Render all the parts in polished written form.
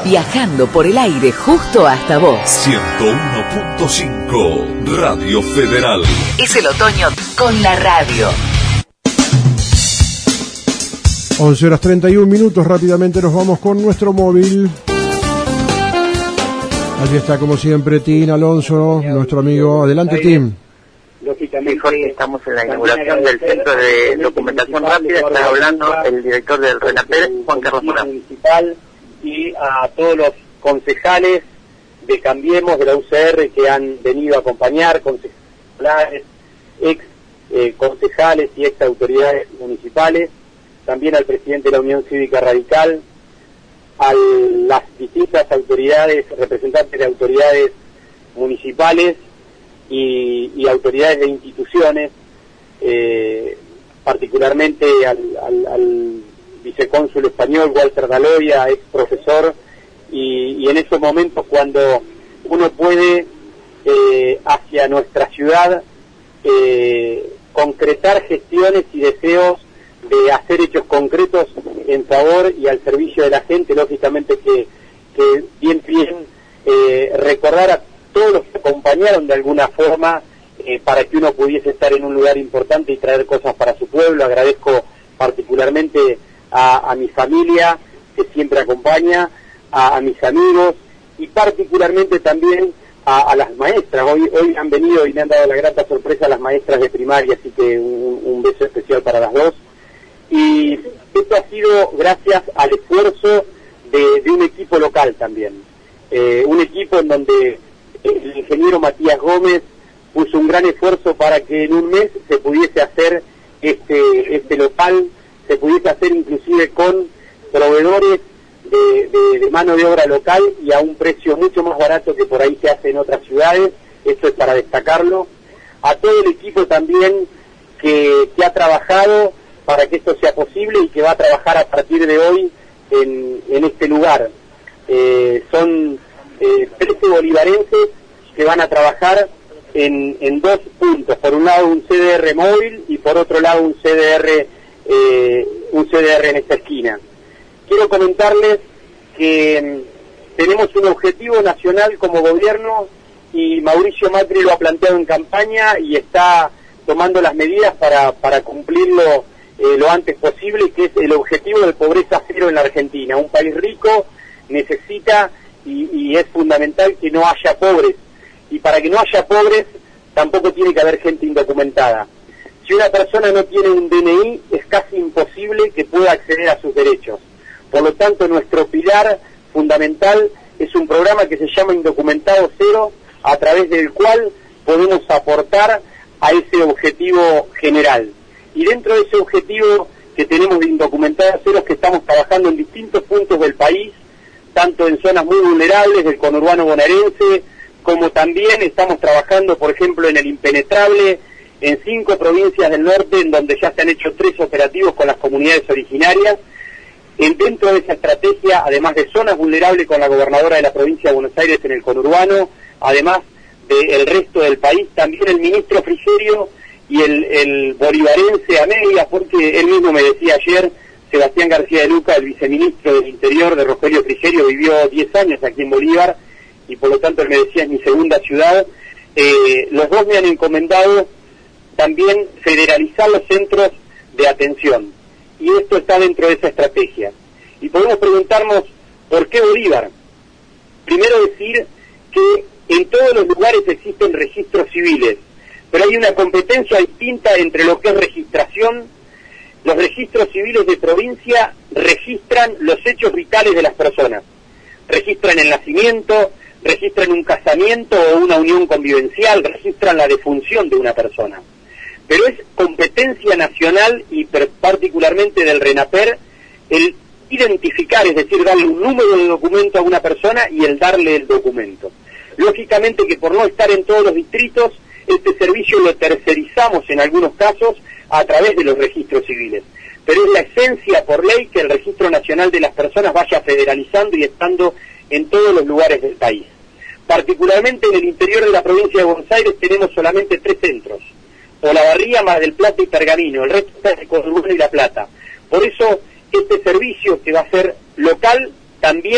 viajando por el aire justo hasta vos. 101.5 Radio Federal. Es el otoño con la radio. 11:31, rápidamente nos vamos con nuestro móvil. Allí está como siempre Tim Alonso, nuestro amigo. Adelante, Tim. Lógicamente, Jorge, estamos en la inauguración del Centro de Documentación Rápida. Está hablando el director del RENAPER, Juan Carlos Morán. Municipal, y a todos los concejales de Cambiemos de la UCR que han venido a acompañar, concejales, ex concejales y ex autoridades municipales, también al presidente de la Unión Cívica Radical, a las distintas autoridades, representantes de autoridades municipales y autoridades de instituciones, particularmente al vicecónsul español Walter Daloya, ex profesor, y en esos momentos cuando uno puede hacia nuestra ciudad concretar gestiones y deseos de hacer hechos concretos en favor y al servicio de la gente, lógicamente que bien recordar a todos los que acompañaron de alguna forma para que uno pudiese estar en un lugar importante y traer cosas para su pueblo. Agradezco particularmente a mi familia que siempre acompaña, a mis amigos y particularmente también a las maestras. Hoy han venido y me han dado la grata sorpresa a las maestras de primaria, así que un beso especial para las dos. Y esto ha sido gracias al esfuerzo de un equipo local también, un equipo en donde el ingeniero Matías Gómez puso un gran esfuerzo para que en un mes se pudiese hacer este local, se pudiese hacer inclusive con proveedores de mano de obra local y a un precio mucho más barato que por ahí se hace en otras ciudades. Esto es para destacarlo. A todo el equipo también que ha trabajado para que esto sea posible y que va a trabajar a partir de hoy en este lugar. Son 13 bolivarenses que van a trabajar en dos puntos, por un lado un CDR móvil y por otro lado un CDR en esta esquina. Quiero comentarles que tenemos un objetivo nacional como gobierno y Mauricio Macri lo ha planteado en campaña y está tomando las medidas para cumplirlo lo antes posible, que es el objetivo de pobreza cero en la Argentina. Un país rico necesita y es fundamental que no haya pobres, y para que no haya pobres tampoco tiene que haber gente indocumentada. Si una persona no tiene un DNI es casi imposible que pueda acceder a sus derechos. Por lo tanto, nuestro pilar fundamental es un programa que se llama Indocumentado Cero, a través del cual podemos aportar a ese objetivo general. Y dentro de ese objetivo que tenemos de Indocumentados Cero, que estamos trabajando en distintos puntos del país, tanto en zonas muy vulnerables del conurbano bonaerense, como también estamos trabajando, por ejemplo, en el impenetrable, en 5 provincias del norte, en donde ya se han hecho 3 operativos con las comunidades originarias. Dentro de esa estrategia, además de zonas vulnerables con la gobernadora de la provincia de Buenos Aires en el conurbano, además del resto del país, también el ministro Frigerio y el bolivarense a medias, porque él mismo me decía ayer, Sebastián García de Luca, el viceministro del Interior de Rogelio Frigerio, vivió 10 años aquí en Bolívar, y por lo tanto él me decía, es mi segunda ciudad. Los dos me han encomendado también federalizar los centros de atención, y esto está dentro de esa estrategia. Y podemos preguntarnos, ¿por qué Bolívar? Primero decir que en todos los lugares existen registros civiles, pero hay una competencia distinta entre lo que es registración. Los registros civiles de provincia registran los hechos vitales de las personas, registran el nacimiento, registran un casamiento o una unión convivencial, registran la defunción de una persona. Pero es competencia nacional y particularmente del RENAPER el identificar, es decir, darle un número de documento a una persona y el darle el documento. Lógicamente que por no estar en todos los distritos, este servicio lo tercerizamos en algunos casos a través de los registros civiles. Pero es la esencia por ley que el Registro Nacional de las Personas vaya federalizando y estando en todos los lugares del país. Particularmente en el interior de la provincia de Buenos Aires tenemos solamente 3 centros: Olavarría, Mar del Plata y Pergamino. El resto está en el conurbano y La Plata. Por eso este servicio, que va a ser local, también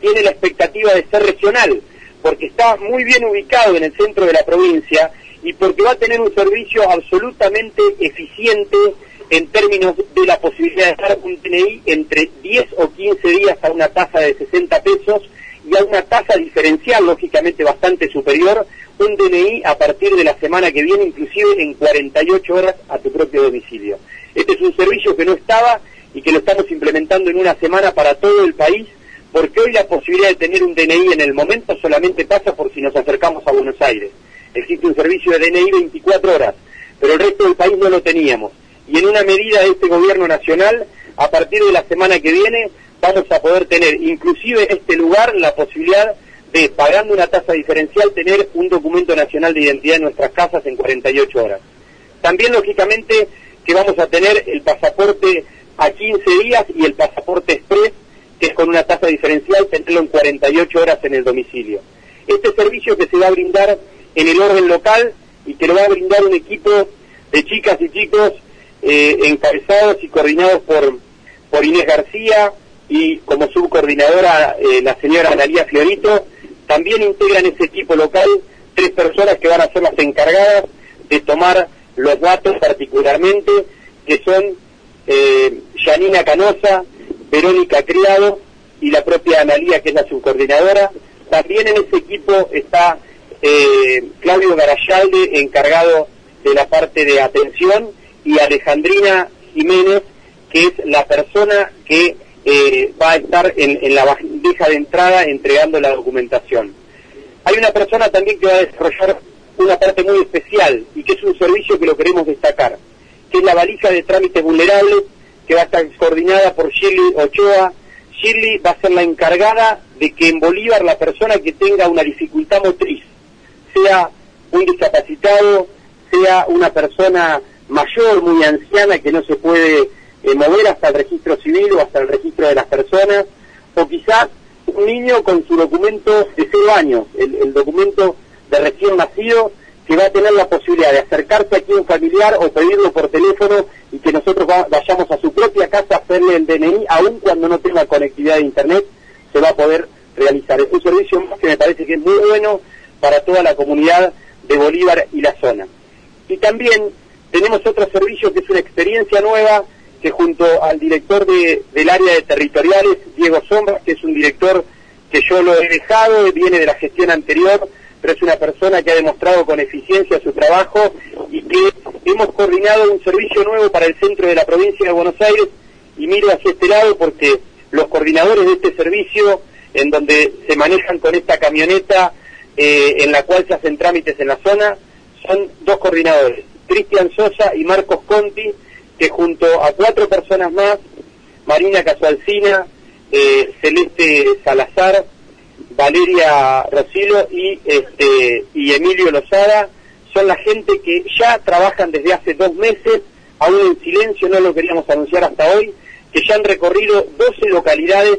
tiene la expectativa de ser regional, porque está muy bien ubicado en el centro de la provincia y porque va a tener un servicio absolutamente eficiente en términos de la posibilidad de dar un DNI entre 10 o 15 días a una tasa de 60 pesos y a una tasa diferencial, lógicamente bastante superior, un DNI a partir de la semana que viene, inclusive en 48 horas a tu propio domicilio. Este es un servicio que no estaba y que lo estamos implementando en una semana para todo el país, porque hoy la posibilidad de tener un DNI en el momento solamente pasa por si nos acercamos a Buenos Aires. Existe un servicio de DNI 24 horas, pero el resto del país no lo teníamos. Y en una medida de este gobierno nacional, a partir de la semana que viene, vamos a poder tener, inclusive en este lugar, la posibilidad de, pagando una tasa diferencial, tener un documento nacional de identidad en nuestras casas en 48 horas. También, lógicamente, que vamos a tener el pasaporte a 15 días y el pasaporte express, que es con una tasa diferencial, tenerlo en 48 horas en el domicilio. Este servicio que se va a brindar en el orden local y que lo va a brindar un equipo de chicas y chicos encabezados y coordinados por Inés García y como subcoordinadora la señora Analía Fiorito. También integran ese equipo local 3 personas que van a ser las encargadas de tomar los datos particularmente, que son Yanina Canosa, Verónica Criado y la propia Analía, que es la subcoordinadora. También en ese equipo está Claudio Garayalde, encargado de la parte de atención, y Alejandrina Jiménez, que es la persona que va a estar en la bandeja de entrada entregando la documentación. Hay una persona también que va a desarrollar una parte muy especial y que es un servicio que lo queremos destacar, que es la valija de trámites vulnerables, que va a estar coordinada por Shirley Ochoa. Shirley va a ser la encargada de que en Bolívar la persona que tenga una dificultad motriz, sea un discapacitado, sea una persona mayor, muy anciana, que no se puede mover hasta el registro civil o hasta el registro de las personas, o quizás un niño con su documento de 0 años, el documento de recién nacido, que va a tener la posibilidad de acercarse aquí a un familiar o pedirlo por teléfono y que nosotros vayamos a su propia casa a hacerle el DNI, aun cuando no tenga conectividad de internet, se va a poder realizar. Es un servicio más que me parece que es muy bueno para toda la comunidad de Bolívar y la zona. Y también tenemos otro servicio que es una experiencia nueva, que junto al director del área de territoriales, Diego Sombras, que es un director que yo lo he dejado, viene de la gestión anterior, pero es una persona que ha demostrado con eficiencia su trabajo y que hemos coordinado un servicio nuevo para el centro de la provincia de Buenos Aires. Y miro hacia este lado porque los coordinadores de este servicio, en donde se manejan con esta camioneta en la cual se hacen trámites en la zona, son 2 coordinadores, Cristian Sosa y Marcos Conti, que junto a 4 personas más, Marina Casualcina, Celeste Salazar, Valeria Rosilo y Emilio Lozada, son la gente que ya trabajan desde hace 2 meses, aún en silencio, no lo queríamos anunciar hasta hoy, que ya han recorrido 12 localidades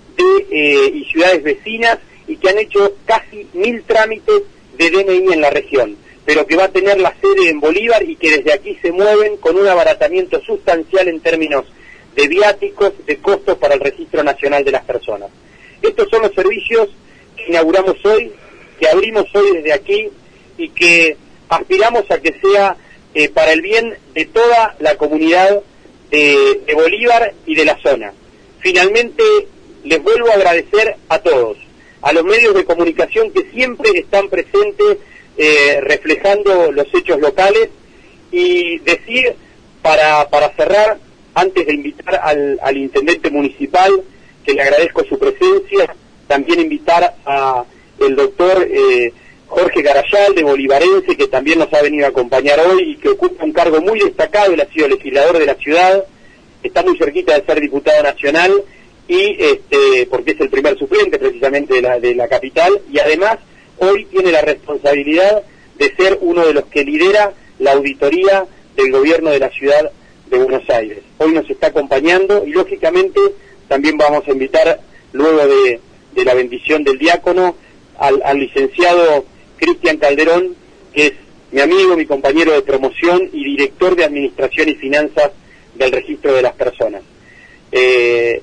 y ciudades vecinas y que han hecho casi 1000 trámites de DNI en la región, pero que va a tener la sede en Bolívar y que desde aquí se mueven con un abaratamiento sustancial en términos de viáticos, de costos para el Registro Nacional de las Personas. Estos son los servicios que inauguramos hoy, que abrimos hoy desde aquí y que aspiramos a que sea para el bien de toda la comunidad de Bolívar y de la zona. Finalmente, les vuelvo a agradecer a todos, a los medios de comunicación que siempre están presentes reflejando los hechos locales, y decir, para cerrar, antes de invitar al intendente municipal, que le agradezco su presencia, también invitar a el doctor Jorge Garayalde, bolivarense, que también nos ha venido a acompañar hoy y que ocupa un cargo muy destacado. Él ha sido legislador de la ciudad, está muy cerquita de ser diputado nacional, y porque es el primer suplente precisamente de la capital, y además hoy tiene la responsabilidad de ser uno de los que lidera la auditoría del gobierno de la ciudad de Buenos Aires. Hoy nos está acompañando y lógicamente también vamos a invitar, luego de la bendición del diácono, al licenciado Cristian Calderón, que es mi amigo, mi compañero de promoción y director de Administración y Finanzas del Registro de las Personas.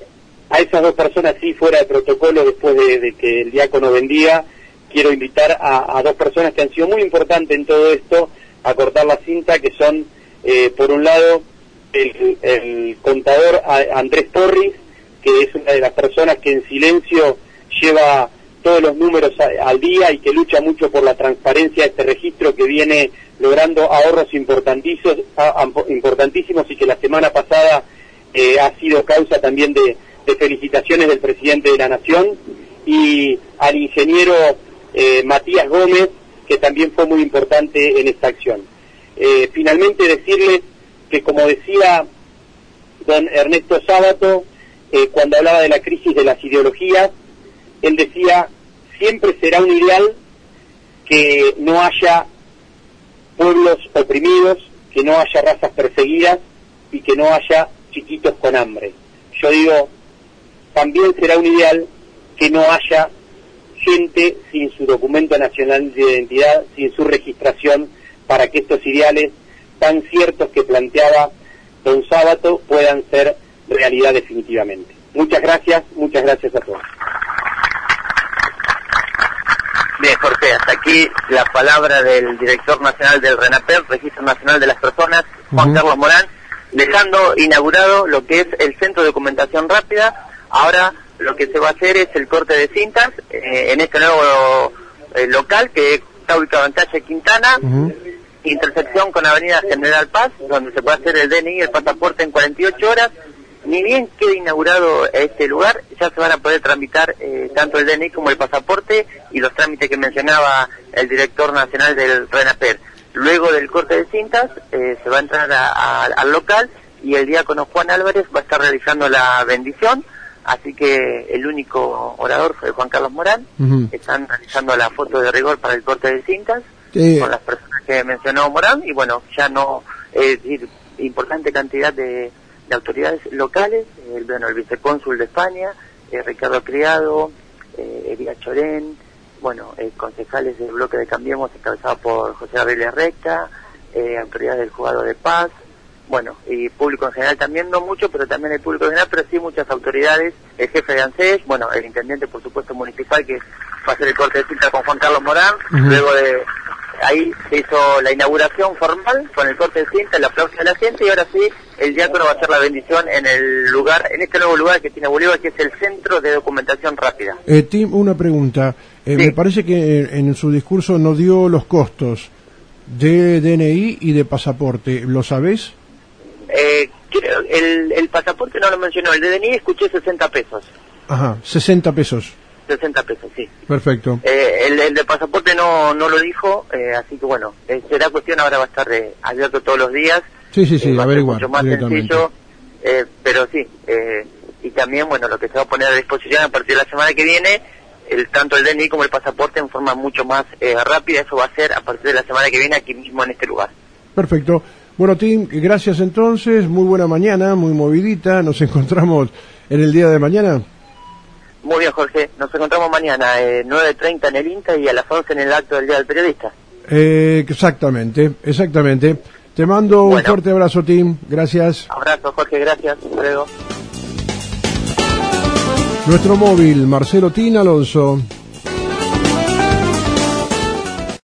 A esas dos personas, sí, fuera de protocolo, después de que el diácono vendía, quiero invitar a dos personas que han sido muy importantes en todo esto, a cortar la cinta, que son, por un lado, el contador Andrés Torres, que es una de las personas que en silencio lleva todos los números al día y que lucha mucho por la transparencia de este registro, que viene logrando ahorros importantísimos y que la semana pasada ha sido causa también de felicitaciones del presidente de la Nación, y al ingeniero Matías Gómez, que también fue muy importante en esta acción. Finalmente decirles que, como decía don Ernesto Sábato, cuando hablaba de la crisis de las ideologías, él decía: siempre será un ideal que no haya pueblos oprimidos, que no haya razas perseguidas y que no haya chiquitos con hambre. Yo digo, también será un ideal que no haya gente sin su documento nacional de identidad, sin su registración, para que estos ideales tan ciertos que planteaba don Sábato puedan ser realidad definitivamente. Muchas gracias a todos. Bien, Jorge, hasta aquí la palabra del director nacional del RENAPER, Registro Nacional de las Personas, Juan Carlos Morán, dejando inaugurado lo que es el Centro de Documentación Rápida. Ahora lo que se va a hacer es el corte de cintas en este nuevo local que está ubicado en calle Quintana, intersección con Avenida General Paz, donde se puede hacer el DNI y el pasaporte en 48 horas. Ni bien quede inaugurado este lugar, ya se van a poder tramitar tanto el DNI como el pasaporte y los trámites que mencionaba el director nacional del RENAPER. Luego del corte de cintas se va a entrar al local y el diácono Juan Álvarez va a estar realizando la bendición, así que el único orador fue Juan Carlos Morán. Están realizando la foto de rigor para el corte de cintas con las personas que mencionó Morán, y bueno, ya no, es decir, importante cantidad de autoridades locales, el vicecónsul de España, Ricardo Criado, Elías Chorén, bueno, concejales del bloque de Cambiemos encabezado por José Gabriel Recta, autoridades del Juzgado de Paz, bueno, y público en general también, no mucho, pero también el público en general, pero sí muchas autoridades, el jefe de ANSES, bueno, el intendente, por supuesto, municipal, que va a hacer el corte de cinta con Juan Carlos Morán. Luego de ahí se hizo la inauguración formal con el corte de cinta, el aplauso de la gente, y ahora sí el diácono va a hacer la bendición en el lugar, en este nuevo lugar que tiene Bolívar, que es el Centro de Documentación Rápida. Tim, una pregunta. Sí. Me parece que en su discurso no dio los costos de DNI y de pasaporte. ¿Lo sabés? El pasaporte no lo mencionó, el de DNI escuché 60 pesos. Ajá, 60 pesos. 60 pesos, sí. Perfecto. El de pasaporte no lo dijo, así que bueno, será cuestión, ahora va a estar abierto todos los días. Sí, averiguar. Mucho más sencillo, pero sí, y también, bueno, lo que se va a poner a disposición a partir de la semana que viene, tanto el DNI como el pasaporte en forma mucho más rápida, eso va a ser a partir de la semana que viene aquí mismo en este lugar. Perfecto. Bueno, Tim, gracias entonces, muy buena mañana, muy movidita, nos encontramos en el día de mañana. Muy bien, Jorge, nos encontramos mañana, 9:30 en el INTA y a las 11 en el acto del Día del Periodista. Exactamente. Te mando un fuerte abrazo, Tim, gracias. Abrazo, Jorge, gracias, hasta luego. Nuestro móvil, Marcelo Tin Alonso.